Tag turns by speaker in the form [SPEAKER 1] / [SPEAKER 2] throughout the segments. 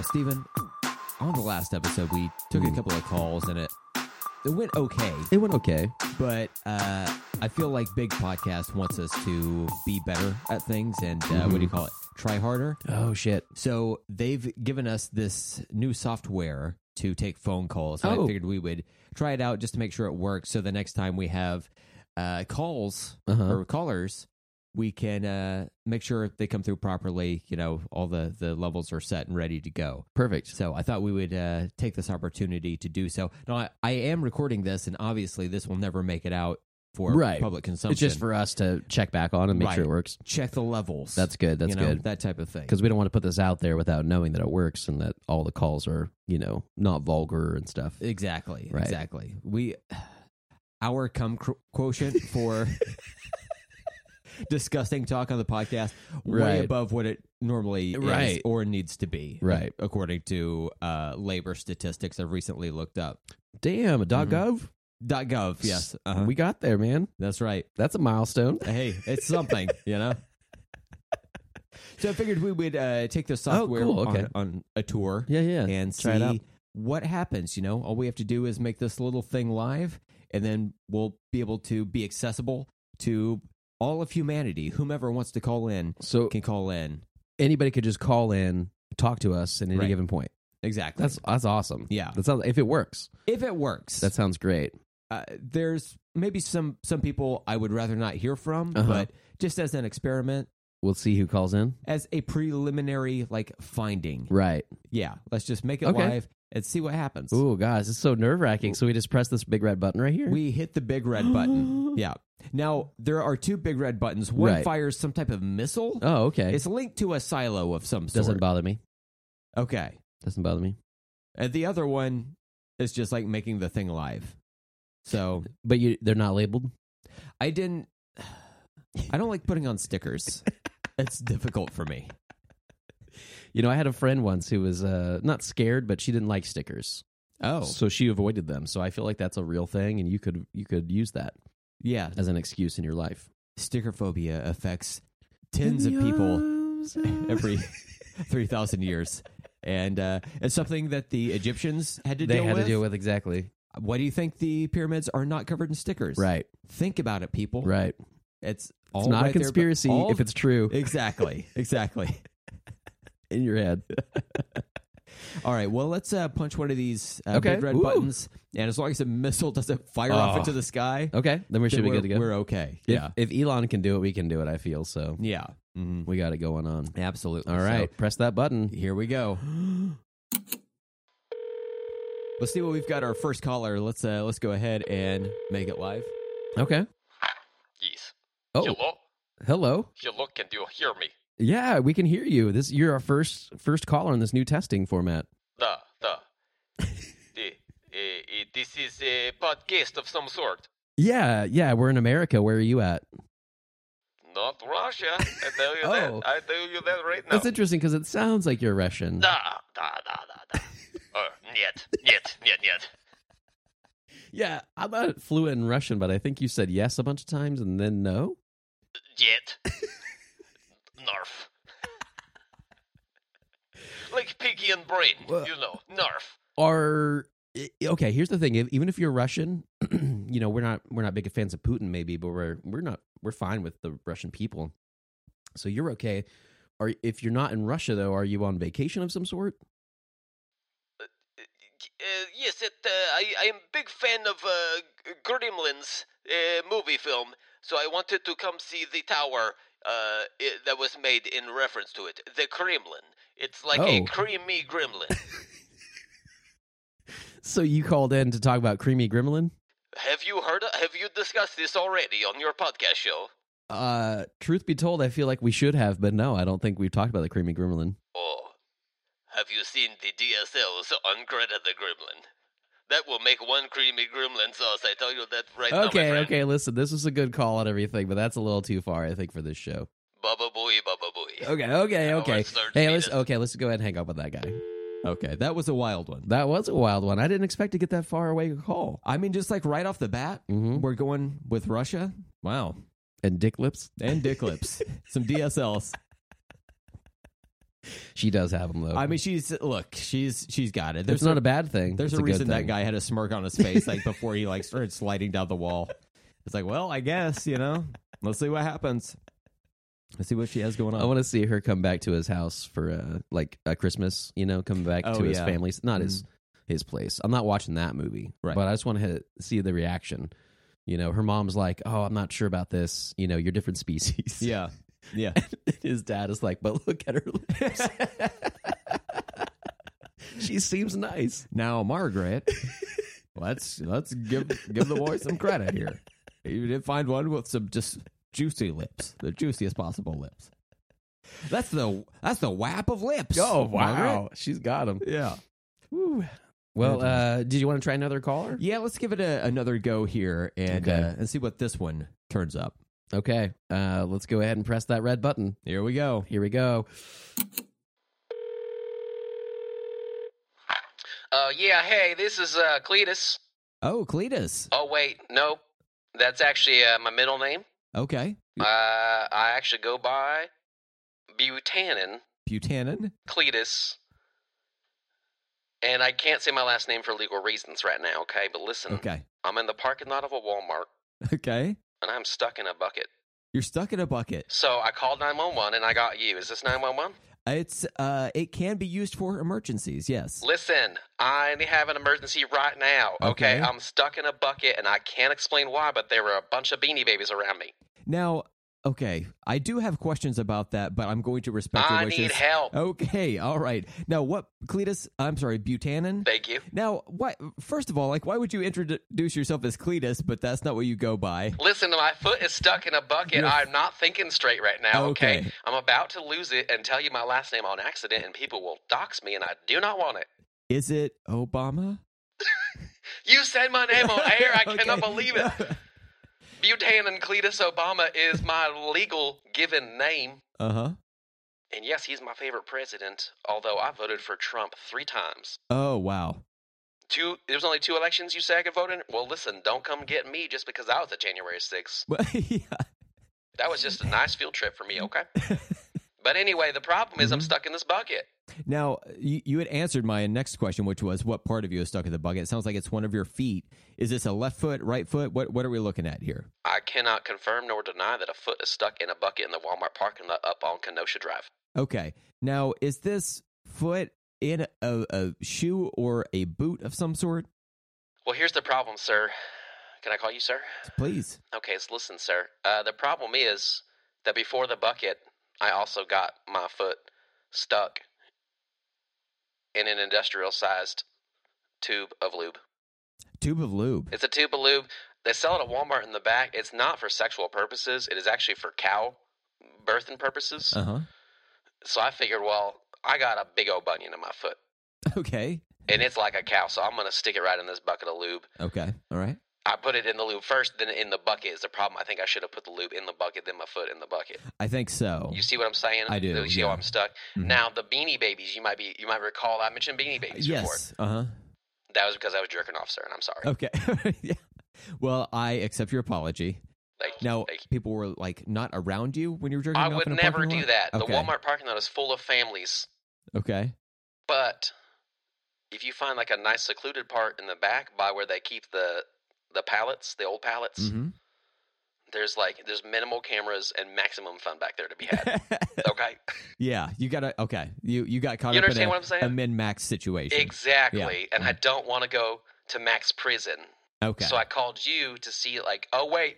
[SPEAKER 1] Steven, on the last episode, we took a couple of calls and it went okay.
[SPEAKER 2] It went okay.
[SPEAKER 1] But I feel like Big Podcast wants us to be better at things and what do you call it? Try harder.
[SPEAKER 2] Oh, shit.
[SPEAKER 1] So they've given us this new software to take phone calls. So I figured we would try it out just to make sure it works. So the next time we have calls or callers, we can make sure they come through properly. You know, all the levels are set and ready to go.
[SPEAKER 2] Perfect.
[SPEAKER 1] So I thought we would take this opportunity to do so. Now, I am recording this, and obviously this will never make it out for public consumption.
[SPEAKER 2] It's just for us to check back on and make sure it works.
[SPEAKER 1] Check the levels.
[SPEAKER 2] That's good. That's good.
[SPEAKER 1] That type of thing.
[SPEAKER 2] Because we don't want to put this out there without knowing that it works and that all the calls are, not vulgar and stuff.
[SPEAKER 1] Exactly.
[SPEAKER 2] Right.
[SPEAKER 1] Exactly. Our cum quotient for disgusting talk on the podcast way above what it normally is or needs to be.
[SPEAKER 2] Right.
[SPEAKER 1] According to labor statistics I've recently looked up.
[SPEAKER 2] Damn, .gov?
[SPEAKER 1] .gov, yes.
[SPEAKER 2] We got there, man.
[SPEAKER 1] That's right.
[SPEAKER 2] That's a milestone.
[SPEAKER 1] Hey, it's something, So I figured we would take the software on a tour and
[SPEAKER 2] Try it out.
[SPEAKER 1] see what happens. All we have to do is make this little thing live, and then we'll be able to be accessible to all of humanity. Whomever wants to call in can call in.
[SPEAKER 2] Anybody could just call in, talk to us at any given point.
[SPEAKER 1] Exactly.
[SPEAKER 2] That's awesome.
[SPEAKER 1] Yeah.
[SPEAKER 2] If it works.
[SPEAKER 1] If it works.
[SPEAKER 2] That sounds great.
[SPEAKER 1] There's maybe some people I would rather not hear from, but just as an experiment.
[SPEAKER 2] We'll see who calls in.
[SPEAKER 1] As a preliminary, finding.
[SPEAKER 2] Right.
[SPEAKER 1] Yeah. Let's just make it live and see what happens.
[SPEAKER 2] Ooh, guys, it's so nerve-wracking. So we just press this big red button right here?
[SPEAKER 1] We hit the big red button. Yeah. Now, there are two big red buttons. One fires some type of missile.
[SPEAKER 2] Oh, okay.
[SPEAKER 1] It's linked to a silo of some sort.
[SPEAKER 2] Doesn't bother me.
[SPEAKER 1] Okay.
[SPEAKER 2] Doesn't bother me.
[SPEAKER 1] And the other one is just making the thing live. So,
[SPEAKER 2] but they're not labeled?
[SPEAKER 1] I don't like putting on stickers. It's difficult for me.
[SPEAKER 2] I had a friend once who was not scared, but she didn't like stickers.
[SPEAKER 1] Oh.
[SPEAKER 2] So she avoided them. So I feel like that's a real thing, and you could use that as an excuse in your life.
[SPEAKER 1] Sticker phobia affects tens of people every 3,000 years. And it's something that the Egyptians had to deal with.
[SPEAKER 2] They had to deal with, exactly.
[SPEAKER 1] Why do you think the pyramids are not covered in stickers?
[SPEAKER 2] Right.
[SPEAKER 1] Think about it, people.
[SPEAKER 2] Right.
[SPEAKER 1] It's
[SPEAKER 2] not a conspiracy if it's true.
[SPEAKER 1] Exactly.
[SPEAKER 2] In your head.
[SPEAKER 1] All right. Well, let's punch one of these big red buttons. And as long as a missile doesn't fire off into the sky.
[SPEAKER 2] Okay. Then we should be good to go.
[SPEAKER 1] We're okay.
[SPEAKER 2] If Elon can do it, we can do it, I feel. So
[SPEAKER 1] yeah.
[SPEAKER 2] We got it going on.
[SPEAKER 1] Absolutely.
[SPEAKER 2] All right. Press that button.
[SPEAKER 1] Here we go. Let's see what we've got. Our first caller. Let's go ahead and make it live.
[SPEAKER 2] Okay.
[SPEAKER 3] Yes.
[SPEAKER 2] Oh. Hello.
[SPEAKER 3] Hello. Can you hear me?
[SPEAKER 2] Yeah, we can hear you. You're our first caller in this new testing format.
[SPEAKER 3] This is a podcast of some sort.
[SPEAKER 2] Yeah, we're in America. Where are you at?
[SPEAKER 3] Not Russia. I tell you that. I tell you that right now.
[SPEAKER 2] That's interesting because it sounds like you're Russian.
[SPEAKER 3] Da. Нет.
[SPEAKER 2] Yeah, I'm not fluent in Russian, but I think you said yes a bunch of times and then no.
[SPEAKER 3] Yet. Narf. Like Piggy and Brain, Narf.
[SPEAKER 2] Okay, here's the thing. Even if you're Russian, we're not big fans of Putin, maybe, but we're fine with the Russian people. So you're okay. If you're not in Russia, though, are you on vacation of some sort?
[SPEAKER 3] Yes, I am a big fan of Gremlins movie film, so I wanted to come see the tower that was made in reference to it. The Kremlin. It's like a creamy gremlin.
[SPEAKER 2] So you called in to talk about creamy gremlin?
[SPEAKER 3] Have you discussed this already on your podcast show?
[SPEAKER 2] Truth be told, I feel like we should have, but no, I don't think we've talked about the creamy gremlin.
[SPEAKER 3] Oh. Have you seen the DSLs on Greta the Gremlin? That will make one creamy gremlin sauce, I tell you that right now, my friend.
[SPEAKER 2] Okay, listen, this is a good call and everything, but that's a little too far, I think, for this show.
[SPEAKER 3] Baba booey.
[SPEAKER 2] Okay. Hey, let's go ahead and hang up with that guy.
[SPEAKER 1] Okay, that was a wild one.
[SPEAKER 2] That was a wild one. I didn't expect to get that far away a call.
[SPEAKER 1] I mean, just right off the bat, we're going with Russia. Wow.
[SPEAKER 2] And dick lips.
[SPEAKER 1] And dick lips. Some DSLs.
[SPEAKER 2] She does have them though.
[SPEAKER 1] I mean, she's got it.
[SPEAKER 2] It's not a bad thing.
[SPEAKER 1] There's
[SPEAKER 2] It's
[SPEAKER 1] a
[SPEAKER 2] good
[SPEAKER 1] reason that
[SPEAKER 2] thing.
[SPEAKER 1] guy had a smirk on his face, like before he like started sliding down the wall. It's like, well, I guess let's see what happens. Let's see what she has going on.
[SPEAKER 2] I want to see her come back to his house for like a Christmas. Come back to his family's, not his place. I'm not watching that movie,
[SPEAKER 1] Right.
[SPEAKER 2] But I just want to see the reaction. Her mom's like, "Oh, I'm not sure about this. You're different species."
[SPEAKER 1] Yeah.
[SPEAKER 2] His dad is like, "But look at her lips. She seems nice."
[SPEAKER 1] Now, Margaret, let's give the boy some credit here. You did find one with some just juicy lips, the juiciest possible lips. That's the whap of lips.
[SPEAKER 2] Oh wow,
[SPEAKER 1] Margaret.
[SPEAKER 2] she's got him.
[SPEAKER 1] Yeah.
[SPEAKER 2] Woo. Well, did you want to try another caller?
[SPEAKER 1] Yeah, let's give it another go here and see what this one turns up.
[SPEAKER 2] Okay, let's go ahead and press that red button.
[SPEAKER 1] Here we go.
[SPEAKER 2] Here we go.
[SPEAKER 4] Yeah, hey, this is Cletus.
[SPEAKER 1] Oh, Cletus.
[SPEAKER 4] Oh, wait, no. That's actually my middle name.
[SPEAKER 1] Okay.
[SPEAKER 4] I actually go by Buchanan
[SPEAKER 1] Buchanan.
[SPEAKER 4] Cletus. And I can't say my last name for legal reasons right now, okay? But listen,
[SPEAKER 1] Okay.
[SPEAKER 4] I'm in the parking lot of a Walmart,
[SPEAKER 1] Okay.
[SPEAKER 4] and I'm stuck in a bucket.
[SPEAKER 1] You're stuck in a bucket.
[SPEAKER 4] So I called 911, and I got you. Is this 911?
[SPEAKER 1] It can be used for emergencies. Yes.
[SPEAKER 4] Listen, I have an emergency right now, okay?
[SPEAKER 1] Okay.
[SPEAKER 4] I'm stuck in a bucket, and I can't explain why, but there were a bunch of Beanie Babies around me.
[SPEAKER 1] Now, okay, I do have questions about that, but I'm going to respect your
[SPEAKER 4] I
[SPEAKER 1] wishes.
[SPEAKER 4] need help.
[SPEAKER 1] Okay, all right. Now, what, Cletus? I'm sorry, Buchanan.
[SPEAKER 4] Thank you.
[SPEAKER 1] Now, what? First of all, why would you introduce yourself as Cletus, but that's not what you go by?
[SPEAKER 4] Listen, my foot is stuck in a bucket. I'm not thinking straight right now, okay?
[SPEAKER 1] Okay.
[SPEAKER 4] I'm about to lose it and tell you my last name on accident, and people will dox me, and I do not want it.
[SPEAKER 1] Is it Obama?
[SPEAKER 4] You said my name on air. I
[SPEAKER 1] Okay.
[SPEAKER 4] cannot believe it. Buchanan Cletus Obama is my legal given name.
[SPEAKER 1] Uh-huh.
[SPEAKER 4] And yes, he's my favorite president, although I voted for Trump 3 times.
[SPEAKER 1] Oh, wow.
[SPEAKER 4] There's only 2 elections you say I could vote in? Well, listen, don't come get me just because I was at January 6th.
[SPEAKER 1] Well, yeah.
[SPEAKER 4] That was just a nice field trip for me, okay? But anyway, the problem is I'm stuck in this bucket.
[SPEAKER 1] Now, you had answered my next question, which was what part of you is stuck in the bucket? It sounds like it's one of your feet. Is this a left foot, right foot? What are we looking at here?
[SPEAKER 4] I cannot confirm nor deny that a foot is stuck in a bucket in the Walmart parking lot up on Kenosha Drive.
[SPEAKER 1] Okay. Now, is this foot in a shoe or a boot of some sort?
[SPEAKER 4] Well, here's the problem, sir. Can I call you sir?
[SPEAKER 1] Please.
[SPEAKER 4] Okay, so listen, sir. The problem is that before the bucket, I also got my foot stuck in an industrial-sized tube of lube.
[SPEAKER 1] Tube of lube.
[SPEAKER 4] It's a tube of lube. They sell it at Walmart in the back. It's not for sexual purposes. It is actually for cow birthing purposes.
[SPEAKER 1] Uh-huh.
[SPEAKER 4] So I figured, well, I got a big old bunion in my foot,
[SPEAKER 1] Okay.
[SPEAKER 4] and it's like a cow, so I'm going to stick it right in this bucket of lube.
[SPEAKER 1] Okay. All right.
[SPEAKER 4] I put it in the lube first, then in the bucket is the problem. I think I should have put the lube in the bucket, then my foot in the bucket.
[SPEAKER 1] I think so.
[SPEAKER 4] You see what I'm saying?
[SPEAKER 1] I do,
[SPEAKER 4] You see how
[SPEAKER 1] yeah.
[SPEAKER 4] I'm stuck?
[SPEAKER 1] Mhm.
[SPEAKER 4] Now, the Beanie Babies, you might recall I mentioned Beanie Babies before.
[SPEAKER 1] Yes. Uh-huh.
[SPEAKER 4] That was because I was jerking off, sir, and I'm sorry.
[SPEAKER 1] Okay. Yeah. Well, I accept your apology.
[SPEAKER 4] Thank you.
[SPEAKER 1] Now,
[SPEAKER 4] Thank you.
[SPEAKER 1] people were not around you when you were jerking
[SPEAKER 4] I
[SPEAKER 1] off
[SPEAKER 4] would
[SPEAKER 1] in a
[SPEAKER 4] never
[SPEAKER 1] parking
[SPEAKER 4] do
[SPEAKER 1] lot?
[SPEAKER 4] that.
[SPEAKER 1] Okay.
[SPEAKER 4] The Walmart parking lot is full of families.
[SPEAKER 1] Okay.
[SPEAKER 4] But if you find like a nice secluded part in the back by where they keep the pallets, the old pallets,
[SPEAKER 1] Mm-hmm.
[SPEAKER 4] there's minimal cameras and maximum fun back there to be had. Okay?
[SPEAKER 1] Yeah, you got to. Okay, you got caught
[SPEAKER 4] You
[SPEAKER 1] up in
[SPEAKER 4] understand what I'm saying?
[SPEAKER 1] a min-max situation.
[SPEAKER 4] Exactly.
[SPEAKER 1] Yeah.
[SPEAKER 4] And I don't want to go to max prison.
[SPEAKER 1] Okay.
[SPEAKER 4] So I called you to see like, oh wait.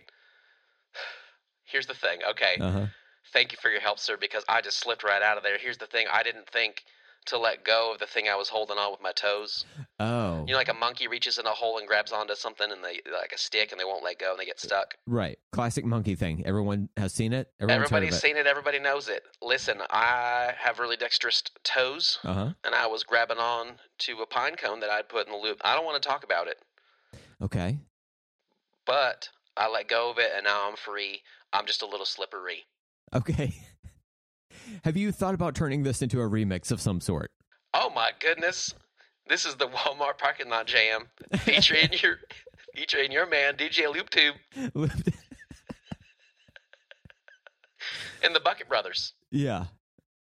[SPEAKER 4] Here's the thing. Okay.
[SPEAKER 1] Uh-huh.
[SPEAKER 4] Thank you for your help, sir, because I just slipped right out of there. Here's the thing. I didn't think to let go of the thing I was holding on with my toes.
[SPEAKER 1] Oh.
[SPEAKER 4] You know, like a monkey reaches in a hole and grabs onto something and they like a stick and they won't let go and they get stuck.
[SPEAKER 1] Right. Classic monkey thing. Everyone has seen it. Everyone's heard of
[SPEAKER 4] Everybody's seen it. Everybody knows it. Listen, I have really dexterous toes,
[SPEAKER 1] Uh-huh.
[SPEAKER 4] and I was grabbing on to a pine cone that I'd put in the loop. I don't want to talk about it,
[SPEAKER 1] Okay.
[SPEAKER 4] but I let go of it, and now I'm free. I'm just a little slippery.
[SPEAKER 1] Okay. Have you thought about turning this into a remix of some sort?
[SPEAKER 4] Oh my goodness! This is the Walmart parking lot jam featuring your man DJ Loop Tube and the Bucket Brothers.
[SPEAKER 1] Yeah.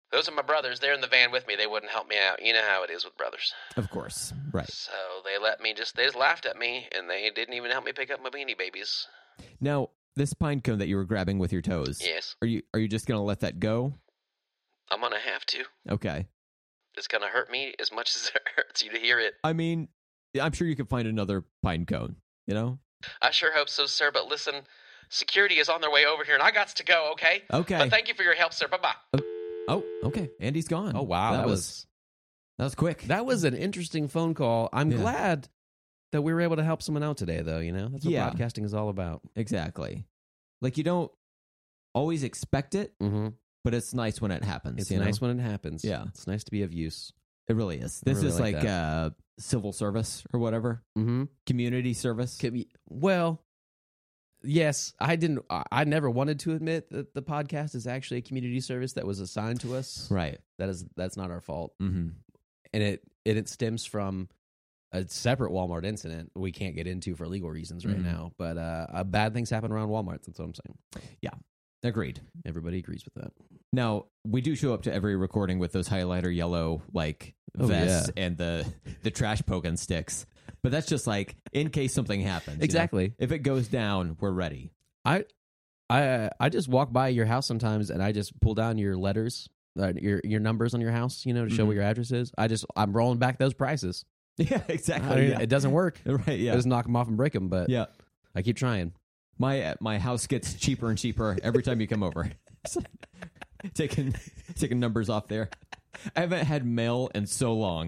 [SPEAKER 4] Those are my brothers. They're in the van with me. They wouldn't help me out. You know how it is with brothers.
[SPEAKER 1] Of course. Right.
[SPEAKER 4] So they just laughed at me, and they didn't even help me pick up my Beanie Babies.
[SPEAKER 1] Now, this pine cone that you were grabbing with your toes.
[SPEAKER 4] Yes.
[SPEAKER 1] Are you just going to let that go?
[SPEAKER 4] I'm going to have to.
[SPEAKER 1] Okay.
[SPEAKER 4] It's going to hurt me as much as it hurts you to hear it.
[SPEAKER 1] I mean, I'm sure you could find another pine cone, you know?
[SPEAKER 4] I sure hope so, sir. But listen, security is on their way over here, and I got to go, okay?
[SPEAKER 1] Okay.
[SPEAKER 4] But thank you for your help, sir. Bye-bye.
[SPEAKER 1] Oh, okay. Andy's gone.
[SPEAKER 2] Oh, wow. That was
[SPEAKER 1] quick.
[SPEAKER 2] That was an interesting phone call. I'm glad that we were able to help someone out today, though. You know, that's what podcasting is all about.
[SPEAKER 1] Exactly. Like, you don't always expect it, but it's nice when it happens.
[SPEAKER 2] It's nice when it happens.
[SPEAKER 1] Yeah.
[SPEAKER 2] It's nice to be of use.
[SPEAKER 1] It really is. This
[SPEAKER 2] really
[SPEAKER 1] is like civil service or whatever. Community service.
[SPEAKER 2] Well, yes, I never wanted to admit that the podcast is actually a community service that was assigned to us.
[SPEAKER 1] Right.
[SPEAKER 2] That's not our fault. And it stems from a separate Walmart incident we can't get into for legal reasons right now. But bad things happen around Walmart. That's what I'm saying.
[SPEAKER 1] Yeah. Agreed.
[SPEAKER 2] Everybody agrees with that.
[SPEAKER 1] Now, we do show up to every recording with those highlighter yellow vests and the trash poking sticks. But that's just like in case something happens.
[SPEAKER 2] Exactly.
[SPEAKER 1] You know? If it goes down, we're ready.
[SPEAKER 2] I just walk by your house sometimes and I just pull down your letters, your numbers on your house, you know, to show what your address is. I'm rolling back those prices.
[SPEAKER 1] Yeah, exactly.
[SPEAKER 2] It doesn't work.
[SPEAKER 1] Right, yeah.
[SPEAKER 2] I just knock them off and break them, but I keep trying.
[SPEAKER 1] My house gets cheaper and cheaper every time you come over. taking numbers off there. I haven't had mail in so long.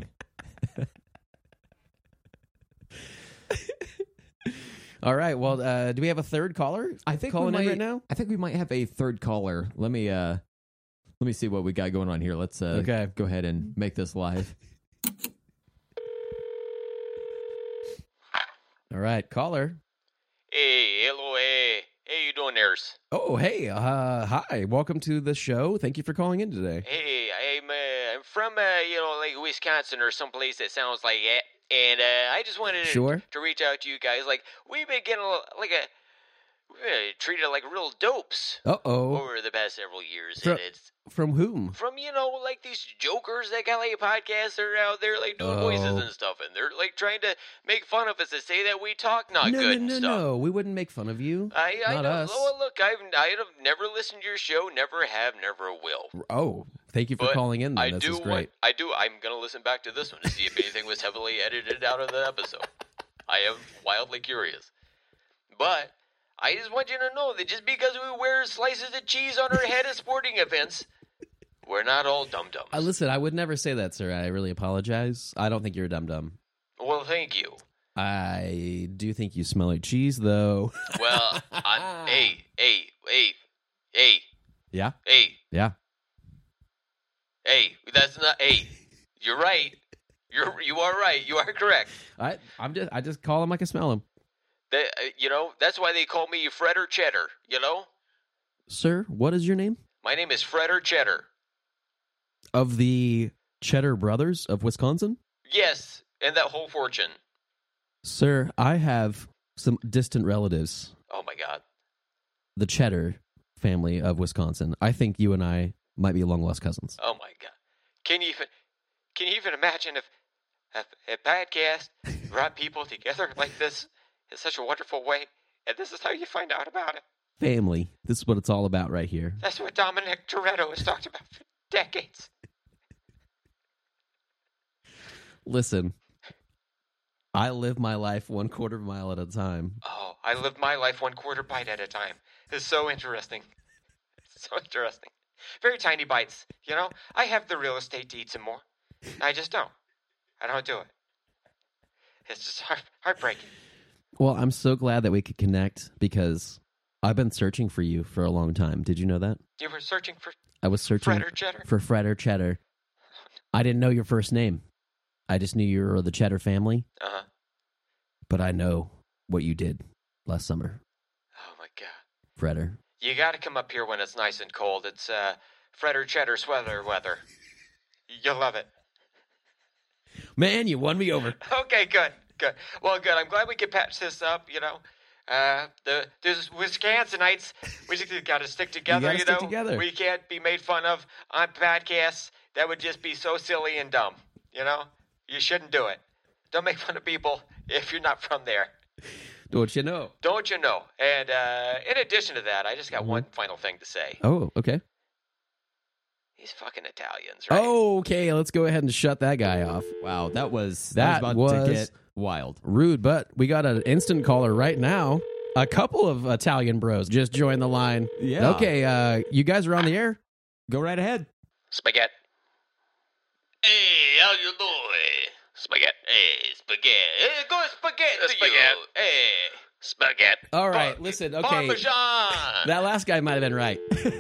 [SPEAKER 2] All right. Well, do we have a third caller?
[SPEAKER 1] I think
[SPEAKER 2] calling in right now.
[SPEAKER 1] I think we might have a third caller. Let me see what we got going on here. Let's go ahead and make this live.
[SPEAKER 2] All right, caller.
[SPEAKER 3] Hey, hello, hey. Hey, you doing, there's?
[SPEAKER 2] Oh, hey, hi. Welcome to the show. Thank you for calling in today.
[SPEAKER 3] Hey, I'm from, like Wisconsin or someplace that sounds like that. And I just wanted to reach out to you guys. Like, we've been getting we've been treated like real dopes over the past several years.
[SPEAKER 2] From whom?
[SPEAKER 3] From, like these jokers that got like a podcast. They're out there like doing voices and stuff. And they're like trying to make fun of us and say that we talk good and stuff.
[SPEAKER 2] No, we wouldn't make fun of you.
[SPEAKER 3] I
[SPEAKER 2] not
[SPEAKER 3] know.
[SPEAKER 2] us.
[SPEAKER 3] Oh, look, I've never listened to your show. Never have, never will.
[SPEAKER 2] Oh, thank you for calling in. Then. This is great.
[SPEAKER 3] I'm going to listen back to this one to see if anything was heavily edited out of the episode. I am wildly curious. But I just want you to know that just because we wear slices of cheese on our head at sporting events, we're not all dum-dums.
[SPEAKER 2] Listen, I would never say that, sir. I really apologize. I don't think you're a dum-dum.
[SPEAKER 3] Well, thank you.
[SPEAKER 2] I do think you smell like cheese, though.
[SPEAKER 3] Well, hey.
[SPEAKER 2] Yeah?
[SPEAKER 3] Hey.
[SPEAKER 2] Yeah.
[SPEAKER 3] Hey, that's not, hey. You're right. You are right. You are correct.
[SPEAKER 2] I just call him like I smell him.
[SPEAKER 3] That's why they call me Fred or Cheddar,
[SPEAKER 2] Sir, what is your name?
[SPEAKER 3] My name is Fred or Cheddar.
[SPEAKER 2] Of the Cheddar Brothers of Wisconsin?
[SPEAKER 3] Yes, and that whole fortune.
[SPEAKER 2] Sir, I have some distant relatives.
[SPEAKER 3] Oh, my God.
[SPEAKER 2] The Cheddar family of Wisconsin. I think you and I might be long-lost cousins.
[SPEAKER 3] Oh, my God. Can you even imagine if a podcast brought people together like this in such a wonderful way, and this is how you find out about it?
[SPEAKER 2] Family. This is what it's all about right here.
[SPEAKER 3] That's what Dominic Toretto has talked about for decades.
[SPEAKER 2] Listen, I live my life 1/4 mile at a time.
[SPEAKER 3] Oh, I live my life 1/4 bite at a time. It's so interesting. So interesting. Very tiny bites, I have the real estate to eat some more. I just don't. I don't do it. It's just heartbreaking.
[SPEAKER 2] Well, I'm so glad that we could connect because I've been searching for you for a long time. Did you know that?
[SPEAKER 3] You were searching for...
[SPEAKER 2] I was searching
[SPEAKER 3] Fred or Cheddar?
[SPEAKER 2] For Fred or Cheddar. I didn't know your first name. I just knew you were the Cheddar family.
[SPEAKER 3] Uh-huh.
[SPEAKER 2] But I know what you did last summer.
[SPEAKER 3] Oh, my God.
[SPEAKER 2] Fredder.
[SPEAKER 3] You got to come up here when it's nice and cold. It's Fred or Cheddar sweater weather. You'll love it.
[SPEAKER 2] Man, you won me over.
[SPEAKER 3] Okay, good. Well, good. I'm glad we could patch this up,
[SPEAKER 5] The Wisconsinites, we just got to stick together.
[SPEAKER 2] You gotta stick together.
[SPEAKER 5] We can't be made fun of on podcasts. That would just be so silly and dumb. You shouldn't do it. Don't make fun of people if you're not from there.
[SPEAKER 2] Don't you know?
[SPEAKER 5] Don't you know? And in addition to that, I just got one final thing to say.
[SPEAKER 2] Oh, okay.
[SPEAKER 5] These fucking Italians, right?
[SPEAKER 2] Oh, okay. Let's go ahead and shut that guy off.
[SPEAKER 1] Wow, that was
[SPEAKER 2] That
[SPEAKER 1] about to
[SPEAKER 2] was-
[SPEAKER 1] get wild.
[SPEAKER 2] Rude, but we got an instant caller right now. A couple of Italian bros just joined the line.
[SPEAKER 1] Yeah.
[SPEAKER 2] Okay, you guys are on the air?
[SPEAKER 1] Go right ahead.
[SPEAKER 4] Spaghetti.
[SPEAKER 3] Hey, how you doing?
[SPEAKER 4] Spaghetti.
[SPEAKER 3] Hey, spaghetti. Hey, go spaghetti to
[SPEAKER 4] Spaghetti.
[SPEAKER 3] you. Hey.
[SPEAKER 4] Spaghetti.
[SPEAKER 2] All right, listen, okay.
[SPEAKER 3] Parmesan.
[SPEAKER 2] That last guy might have been right.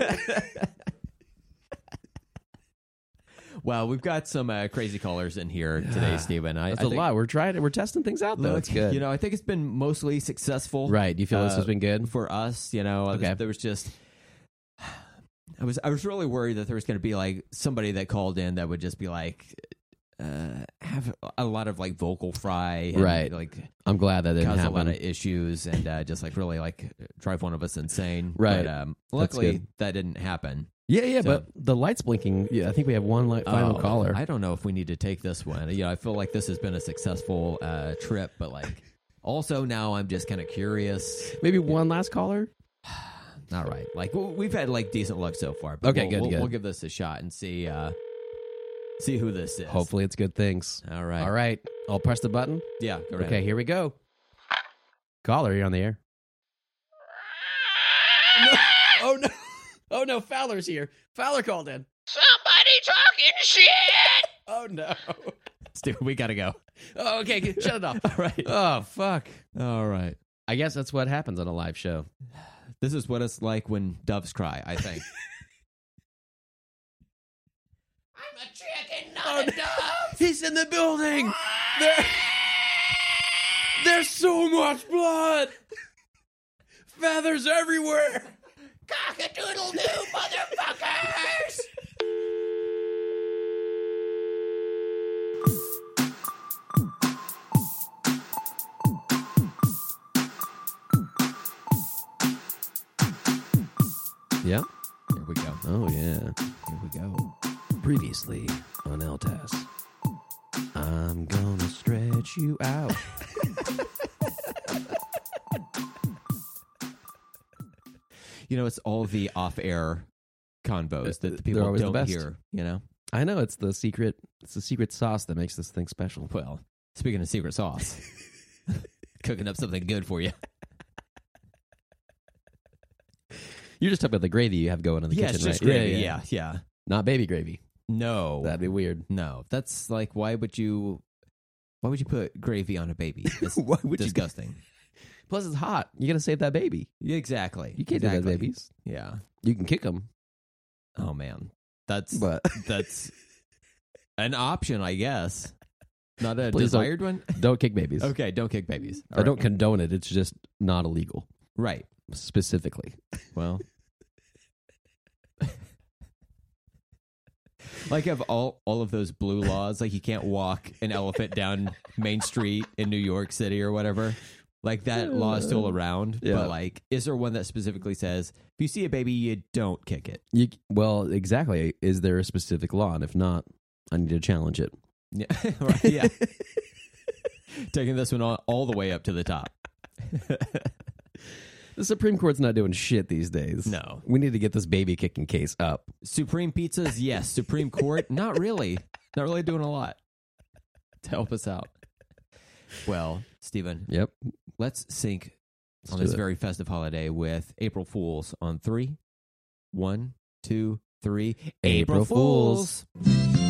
[SPEAKER 1] Well, we've got some crazy callers in here today, Stephen.
[SPEAKER 2] That's
[SPEAKER 1] I
[SPEAKER 2] a
[SPEAKER 1] think,
[SPEAKER 2] lot. We're testing things out, though.
[SPEAKER 1] Look,
[SPEAKER 2] It's good.
[SPEAKER 1] I think it's been mostly successful.
[SPEAKER 2] Right. Do you feel this has been good?
[SPEAKER 1] For us?
[SPEAKER 2] Okay.
[SPEAKER 1] There was just... I was really worried that there was going to be like somebody that called in that would just be like have a lot of like vocal fry, and,
[SPEAKER 2] Right.
[SPEAKER 1] Like
[SPEAKER 2] I'm glad that didn't
[SPEAKER 1] cause
[SPEAKER 2] happen.
[SPEAKER 1] a lot of issues and just like really like drive one of us insane.
[SPEAKER 2] Right.
[SPEAKER 1] But, luckily
[SPEAKER 2] good.
[SPEAKER 1] that didn't happen.
[SPEAKER 2] Yeah,
[SPEAKER 1] So-
[SPEAKER 2] but the light's blinking. Yeah, I think we have one final caller.
[SPEAKER 1] I don't know if we need to take this one. I feel like this has been a successful trip, but like also now I'm just kind of curious.
[SPEAKER 2] Maybe one last caller?
[SPEAKER 1] All right, like we've had like decent luck so far. But
[SPEAKER 2] Okay, good.
[SPEAKER 1] We'll give this a shot and see who this is.
[SPEAKER 2] Hopefully it's good things.
[SPEAKER 1] All right.
[SPEAKER 2] All right. I'll press the button.
[SPEAKER 1] Yeah. Go right
[SPEAKER 2] Okay,
[SPEAKER 1] ahead.
[SPEAKER 2] here we go. Caller, you're on the air. Oh, no. Oh, no. Fowler's here. Fowler called in.
[SPEAKER 3] Somebody talking shit.
[SPEAKER 2] Oh, no.
[SPEAKER 1] Stu, we gotta go.
[SPEAKER 2] Oh, okay. Shut it off.
[SPEAKER 1] All right.
[SPEAKER 2] Oh, fuck.
[SPEAKER 1] All right.
[SPEAKER 2] I guess that's what happens on a live show.
[SPEAKER 1] This is what it's like when doves cry, I think.
[SPEAKER 3] I'm a chicken, not a dove.
[SPEAKER 2] He's in the building. There's so much blood. Feathers everywhere.
[SPEAKER 3] Cock-a-doodle-doo, motherfuckers.
[SPEAKER 2] Yeah.
[SPEAKER 1] Here we go.
[SPEAKER 2] Oh, yeah.
[SPEAKER 1] Here we go.
[SPEAKER 2] Previously on LTAS. I'm gonna stretch you out.
[SPEAKER 1] It's all the off-air convos that the
[SPEAKER 2] They're
[SPEAKER 1] people
[SPEAKER 2] always the
[SPEAKER 1] don't
[SPEAKER 2] best.
[SPEAKER 1] hear.
[SPEAKER 2] I know it's the secret sauce that makes this thing special.
[SPEAKER 1] Well, speaking of secret sauce, cooking up something good for you.
[SPEAKER 2] You're just talking about the gravy you have going in the
[SPEAKER 1] Yeah,
[SPEAKER 2] kitchen,
[SPEAKER 1] it's just
[SPEAKER 2] right?
[SPEAKER 1] gravy. Yeah.
[SPEAKER 2] Not baby gravy.
[SPEAKER 1] No,
[SPEAKER 2] That'd be weird.
[SPEAKER 1] no. That's like, why would you put gravy on a baby? It's
[SPEAKER 2] Why would you?
[SPEAKER 1] disgusting.
[SPEAKER 2] Plus, it's hot. You gotta save that baby.
[SPEAKER 1] Yeah, exactly.
[SPEAKER 2] You can't do that,
[SPEAKER 1] Exactly.
[SPEAKER 2] babies.
[SPEAKER 1] Yeah.
[SPEAKER 2] You can kick them,
[SPEAKER 1] Oh man, that's
[SPEAKER 2] but
[SPEAKER 1] that's an option, I guess. Not a
[SPEAKER 2] Please don't.
[SPEAKER 1] desired one.
[SPEAKER 2] don't kick babies.
[SPEAKER 1] Okay, don't kick babies.
[SPEAKER 2] I don't condone it. It's just not illegal,
[SPEAKER 1] Right.
[SPEAKER 2] specifically.
[SPEAKER 1] Well, like have all of those blue laws, like you can't walk an elephant down Main Street in New York City or whatever. Like that law is still around,
[SPEAKER 2] Yeah.
[SPEAKER 1] but like, is there one that specifically says if you see a baby, you don't kick it?
[SPEAKER 2] Well, exactly. Is there a specific law? And if not, I need to challenge it.
[SPEAKER 1] Yeah, right, yeah. Taking this one all the way up to the top.
[SPEAKER 2] The Supreme Court's not doing shit these days.
[SPEAKER 1] No.
[SPEAKER 2] We need to get this baby kicking case up.
[SPEAKER 1] Supreme pizzas, yes. Supreme Court, not really. Not really doing a lot to help us out. Well, Stephen,
[SPEAKER 2] Yep.
[SPEAKER 1] let's sync on
[SPEAKER 2] do
[SPEAKER 1] this
[SPEAKER 2] it.
[SPEAKER 1] very festive holiday with April Fools on 3. 1, 2, 3.
[SPEAKER 2] April Fools.